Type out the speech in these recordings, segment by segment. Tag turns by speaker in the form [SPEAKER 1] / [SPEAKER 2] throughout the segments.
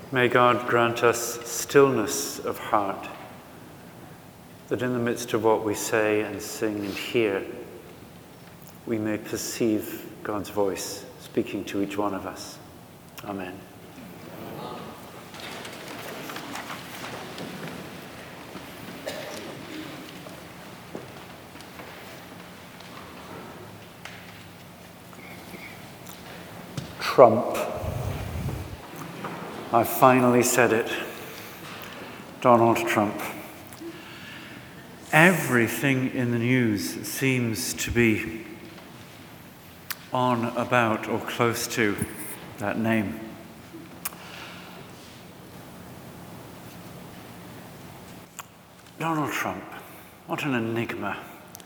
[SPEAKER 1] May God grant us stillness of heart, that in the midst of what we say and sing and hear, we may perceive God's voice speaking to each one of us. Amen. Trump. I finally said it. Donald Trump. Everything in the news seems to be on, about, or close to that name. Donald Trump. What an enigma.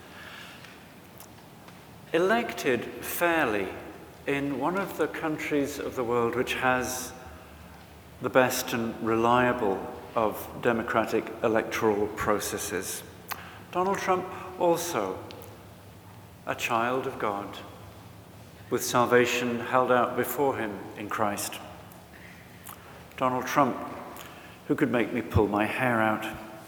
[SPEAKER 1] Elected fairly in one of the countries of the world which has the best and reliable of democratic electoral processes. Donald Trump also a child of God, with salvation held out before him in Christ. Donald Trump, who could make me pull my hair out.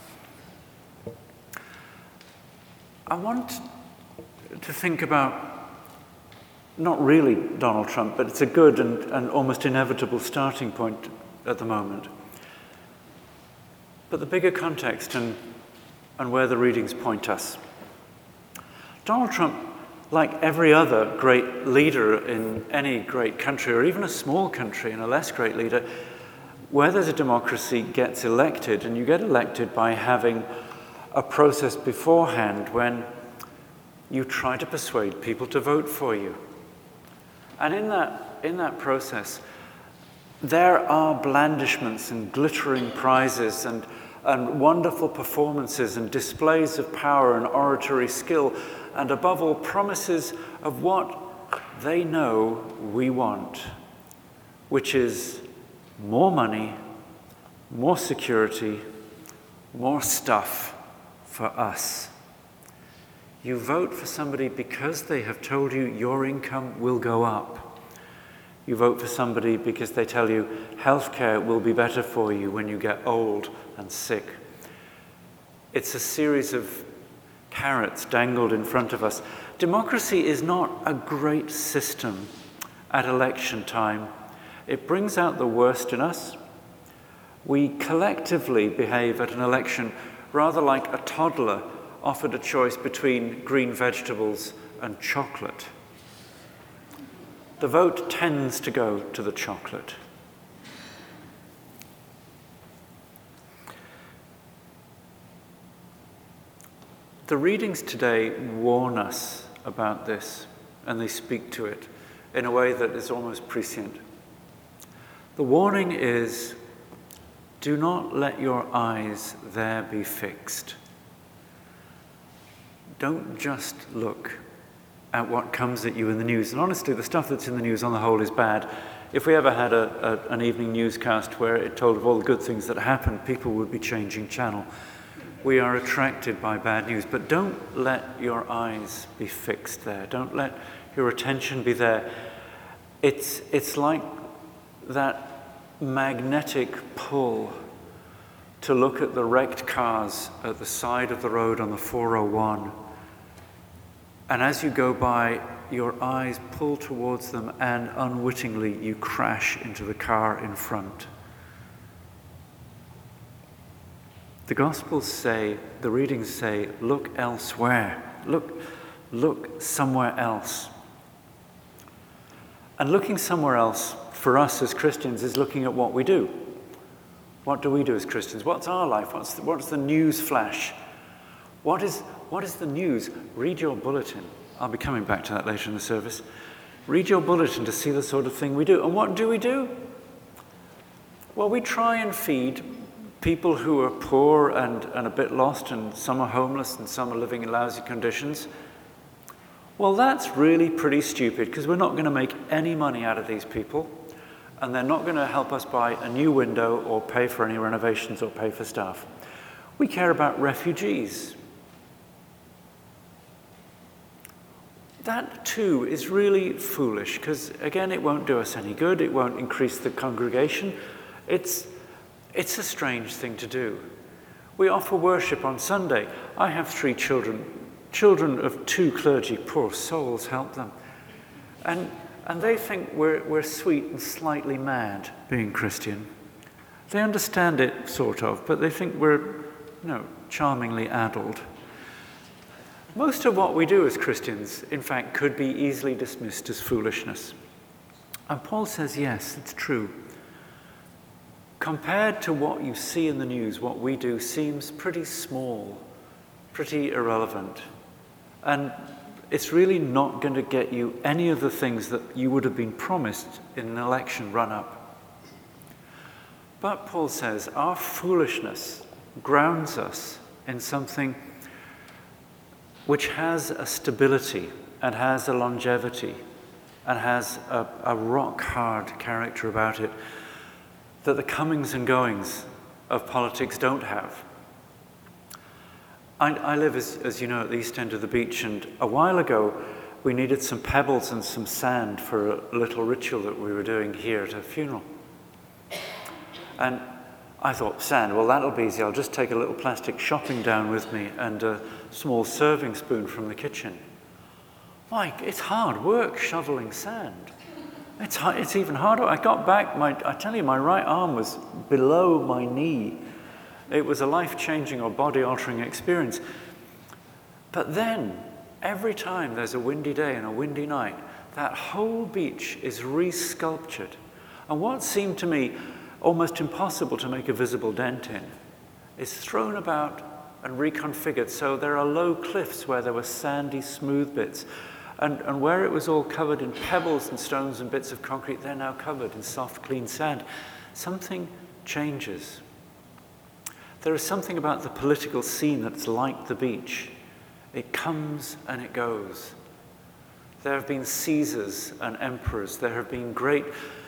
[SPEAKER 1] I want to think about not really Donald Trump, but it's a good and almost inevitable starting point at the moment. But the bigger context and where the readings point us. Donald Trump, like every other great leader in any great country, or even a small country and a less great leader, where there's a democracy, gets elected, and you get elected by having a process beforehand when you try to persuade people to vote for you. And in that process, there are blandishments and glittering prizes and wonderful performances and displays of power and oratory skill, and above all, promises of what they know we want, which is more money, more security, more stuff for us. You vote for somebody because they have told you your income will go up. You vote for somebody because they tell you healthcare will be better for you when you get old and sick. It's a series of carrots dangled in front of us. Democracy is not a great system at election time. It brings out the worst in us. We collectively behave at an election rather like a toddler offered a choice between green vegetables and chocolate. The vote tends to go to the chocolate. The readings today warn us about this, and they speak to it in a way that is almost prescient. The warning is, do not let your eyes there be fixed. Don't just look at what comes at you in the news. And honestly, the stuff that's in the news on the whole is bad. If we ever had an evening newscast where it told of all the good things that happened, people would be changing channel. We are attracted by bad news, but don't let your eyes be fixed there. Don't let your attention be there. It's like that magnetic pull to look at the wrecked cars at the side of the road on the 401. And as you go by, your eyes pull towards them, and unwittingly you crash into the car in front. The Gospels say, the readings say, look elsewhere. Look somewhere else. And looking somewhere else, for us as Christians, is looking at what we do. What do we do as Christians? What's our life? What's the news flash? What is the news? Read your bulletin. I'll be coming back to that later in the service. Read your bulletin to see the sort of thing we do. And what do we do? Well, we try and feed people who are poor and a bit lost, and some are homeless and some are living in lousy conditions. Well, that's really pretty stupid, because we're not going to make any money out of these people, and they're not going to help us buy a new window or pay for any renovations or pay for staff. We care about refugees. That too is really foolish, because again, it won't do us any good. It won't increase the congregation. It's a strange thing to do. We offer worship on Sunday. I have 3 children of 2 clergy, poor souls, help them. And they think we're sweet and slightly mad being Christian. They understand it, sort of, but they think we're, charmingly addled. Most of what we do as Christians, in fact, could be easily dismissed as foolishness. And Paul says, yes, it's true. Compared to what you see in the news, what we do seems pretty small, pretty irrelevant. And it's really not going to get you any of the things that you would have been promised in an election run-up. But Paul says our foolishness grounds us in something which has a stability and has a longevity and has a rock-hard character about it that the comings and goings of politics don't have. I live, as you know, at the east end of the beach, and a while ago we needed some pebbles and some sand for a little ritual that we were doing here at a funeral. And I thought, sand, well, that'll be easy. I'll just take a little plastic shopping down with me and a small serving spoon from the kitchen. Mike, it's hard work shoveling sand. It's even harder. I got back, I tell you, my right arm was below my knee. It was a life-changing or body-altering experience. But then, every time there's a windy day and a windy night, that whole beach is re-sculptured. And what seemed to me almost impossible to make a visible dent in is thrown about and reconfigured. So there are low cliffs where there were sandy, smooth bits. And where it was all covered in pebbles and stones and bits of concrete, they're now covered in soft, clean sand. Something changes. There is something about the political scene that's like the beach. It comes and it goes. There have been Caesars and emperors. There have been great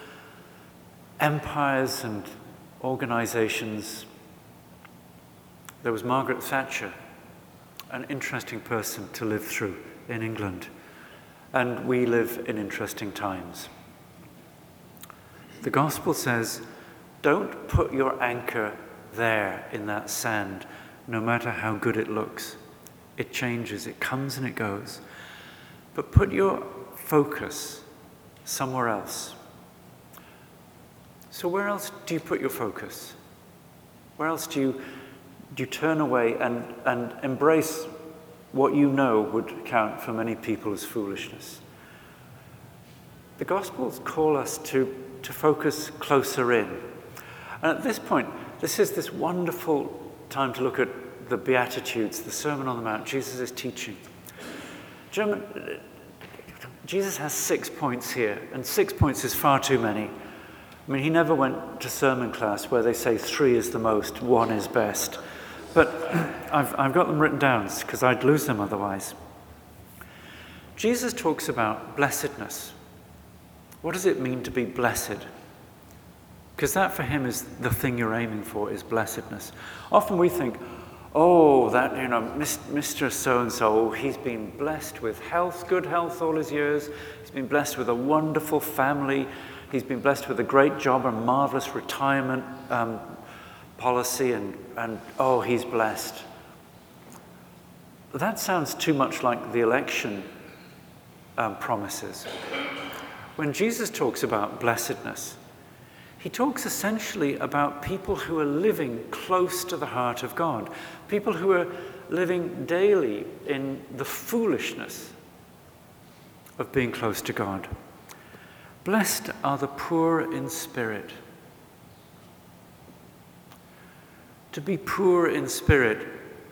[SPEAKER 1] empires and organizations. There was Margaret Thatcher, an interesting person to live through in England. And we live in interesting times. The gospel says, don't put your anchor there in that sand, no matter how good it looks. It changes, it comes and it goes. But put your focus somewhere else. So where else do you put your focus? Where else do you turn away and embrace what you know would count for many people as foolishness? The Gospels call us to focus closer in. And at this point, this is this wonderful time to look at the Beatitudes, the Sermon on the Mount. Jesus is teaching. Jesus has 6 points here, and 6 points is far too many. I mean, he never went to sermon class where they say 3 is the most, 1 is best. But I've got them written down because I'd lose them otherwise. Jesus talks about blessedness. What does it mean to be blessed? Because that for him is the thing you're aiming for, is blessedness. Often we think, oh, that, Mr. So-and-so, he's been blessed with health, good health all his years. He's been blessed with a wonderful family. He's been blessed with a great job, a marvelous retirement policy, and oh, he's blessed. That sounds too much like the election promises. When Jesus talks about blessedness, he talks essentially about people who are living close to the heart of God, people who are living daily in the foolishness of being close to God. Blessed are the poor in spirit. To be poor in spirit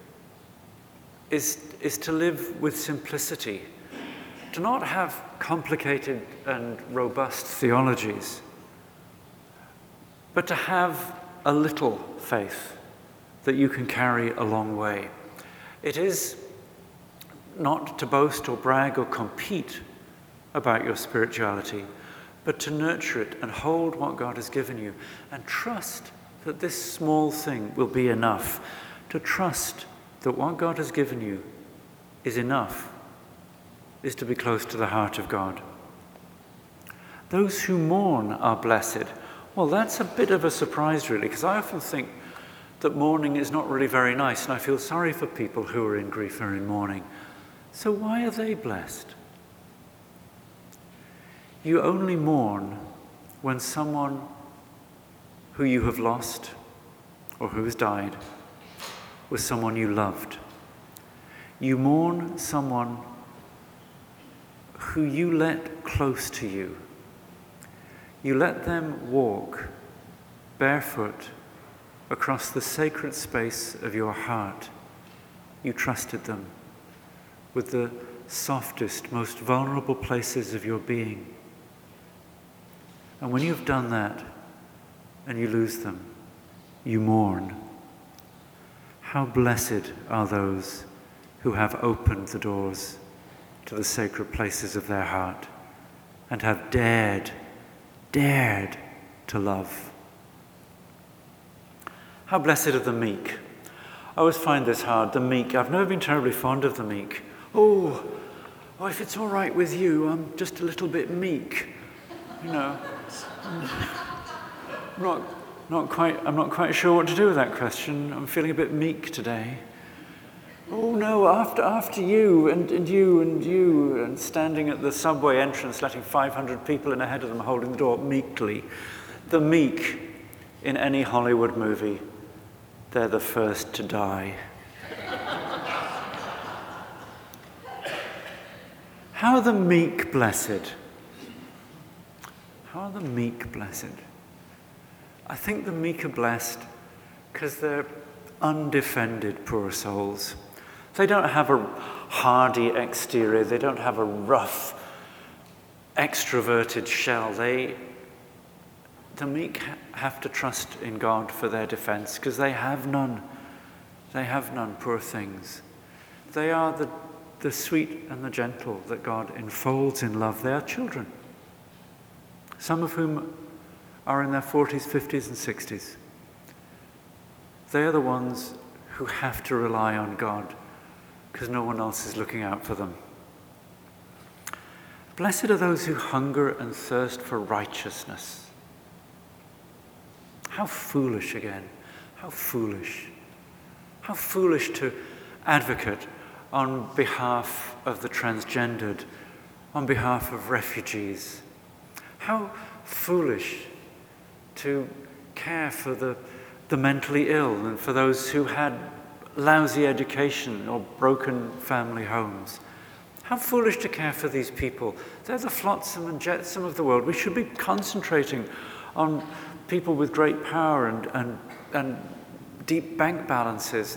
[SPEAKER 1] is to live with simplicity, to not have complicated and robust theologies, but to have a little faith that you can carry a long way. It is not to boast or brag or compete about your spirituality, but to nurture it and hold what God has given you and trust that this small thing will be enough. To trust that what God has given you is enough is to be close to the heart of God. Those who mourn are blessed. Well, that's a bit of a surprise, really, because I often think that mourning is not really very nice, and I feel sorry for people who are in grief or in mourning. So why are they blessed? You only mourn when someone who you have lost or who has died was someone you loved. You mourn someone who you let close to you. You let them walk barefoot across the sacred space of your heart. You trusted them with the softest, most vulnerable places of your being. And when you've done that and you lose them, you mourn. How blessed are those who have opened the doors to the sacred places of their heart and have dared to love. How blessed are the meek. I always find this hard, the meek. I've never been terribly fond of the meek. Oh, if it's all right with you, I'm just a little bit meek. You know, I'm not quite sure what to do with that question. I'm feeling a bit meek today. Oh no, after you and you and you, and standing at the subway entrance, letting 500 people in ahead of them holding the door meekly. The meek in any Hollywood movie, they're the first to die. How are the meek blessed? How are the meek blessed? I think the meek are blessed because they're undefended poor souls. They don't have a hardy exterior. They don't have a rough, extroverted shell. The meek have to trust in God for their defense because they have none. They have none, poor things. They are the sweet and the gentle that God enfolds in love. They are children, some of whom are in their 40s, 50s, and 60s. They are the ones who have to rely on God because no one else is looking out for them. Blessed are those who hunger and thirst for righteousness. How foolish again. How foolish. How foolish to advocate on behalf of the transgendered, on behalf of refugees. How foolish to care for the mentally ill and for those who had lousy education or broken family homes. How foolish to care for these people. They're the flotsam and jetsam of the world. We should be concentrating on people with great power and deep bank balances.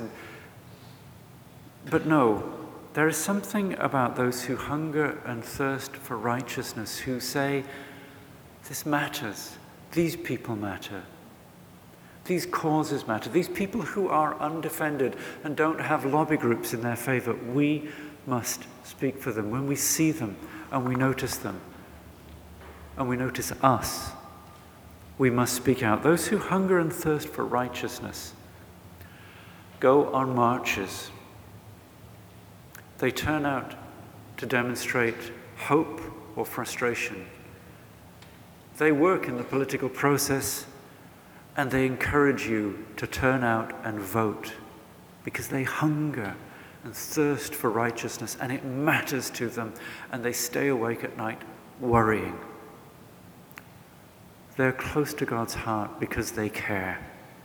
[SPEAKER 1] But no, there is something about those who hunger and thirst for righteousness, who say, this matters, these people matter. These causes matter. These people who are undefended and don't have lobby groups in their favor, we must speak for them. When we see them and we notice them and we notice us, we must speak out. Those who hunger and thirst for righteousness go on marches. They turn out to demonstrate hope or frustration. They work in the political process, and they encourage you to turn out and vote because they hunger and thirst for righteousness and it matters to them, and they stay awake at night worrying. They're close to God's heart because they care.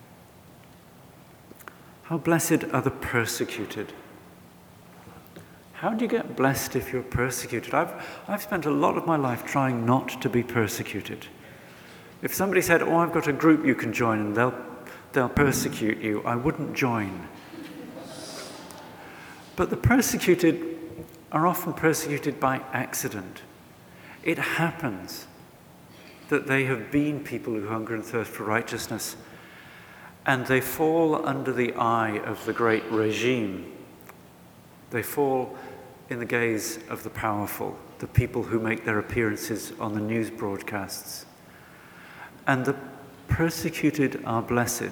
[SPEAKER 1] How blessed are the persecuted. How do you get blessed if you're persecuted? I've spent a lot of my life trying not to be persecuted. If somebody said, I've got a group you can join and they'll persecute you, I wouldn't join. But the persecuted are often persecuted by accident. It happens that they have been people who hunger and thirst for righteousness, and they fall under the eye of the great regime. They fall in the gaze of the powerful, the people who make their appearances on the news broadcasts. And the persecuted are blessed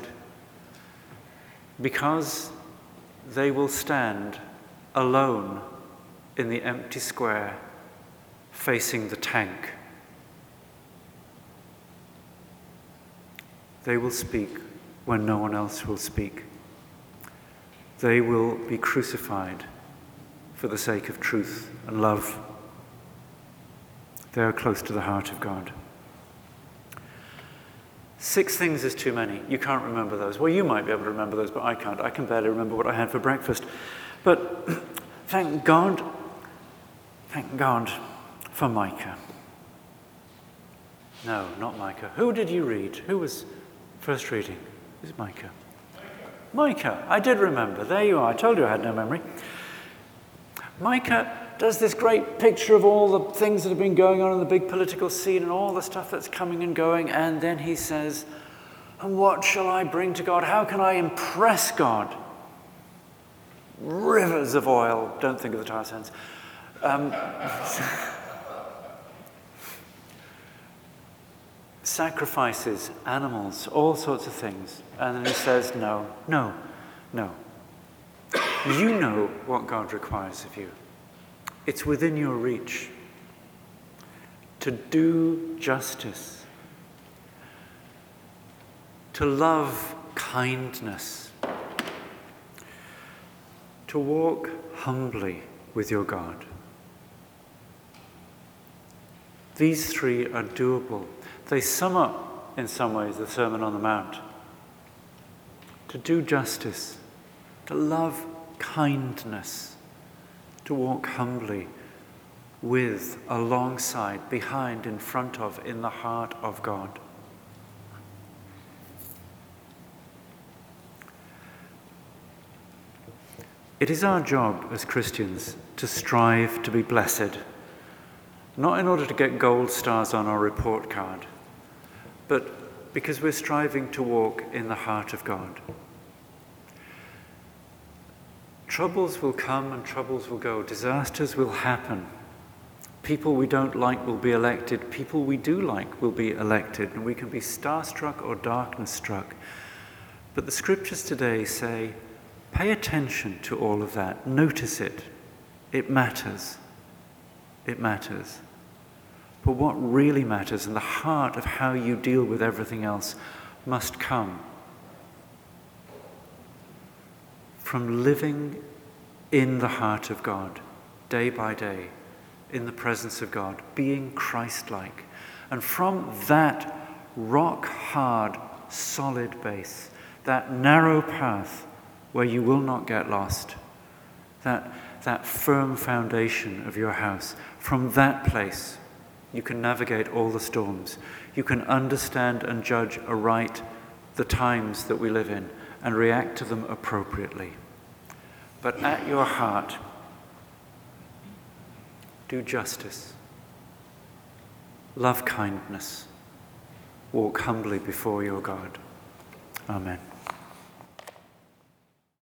[SPEAKER 1] because they will stand alone in the empty square facing the tank. They will speak when no one else will speak. They will be crucified for the sake of truth and love. They are close to the heart of God. 6 things is too many. You can't remember those. Well, you might be able to remember those, but I can't. I can barely remember what I had for breakfast. But thank God for Micah. No, not Micah. Who did you read? Who was first reading? It was Micah. Micah. I did remember. There you are. I told you I had no memory. Micah does this great picture of all the things that have been going on in the big political scene and all the stuff that's coming and going, and then he says, and what shall I bring to God? How can I impress God? Rivers of oil. Don't think of the tar sands. Sacrifices, animals, all sorts of things. And then he says, no. You know what God requires of you. It's within your reach to do justice, to love kindness, to walk humbly with your God. These 3 are doable. They sum up, in some ways, the Sermon on the Mount. To do justice, to love kindness, to walk humbly with, alongside, behind, in front of, in the heart of God. It is our job as Christians to strive to be blessed, not in order to get gold stars on our report card, but because we're striving to walk in the heart of God. Troubles will come and troubles will go. Disasters will happen. People we don't like will be elected. People we do like will be elected. And we can be starstruck or darkness struck. But the scriptures today say, pay attention to all of that. Notice it. It matters. It matters. But what really matters, and the heart of how you deal with everything else, must come from living in the heart of God, day by day, in the presence of God, being Christ-like. And from that rock-hard, solid base, that narrow path where you will not get lost, that firm foundation of your house, from that place you can navigate all the storms. You can understand and judge aright the times that we live in and react to them appropriately. But at your heart, do justice, love kindness, walk humbly before your God. Amen.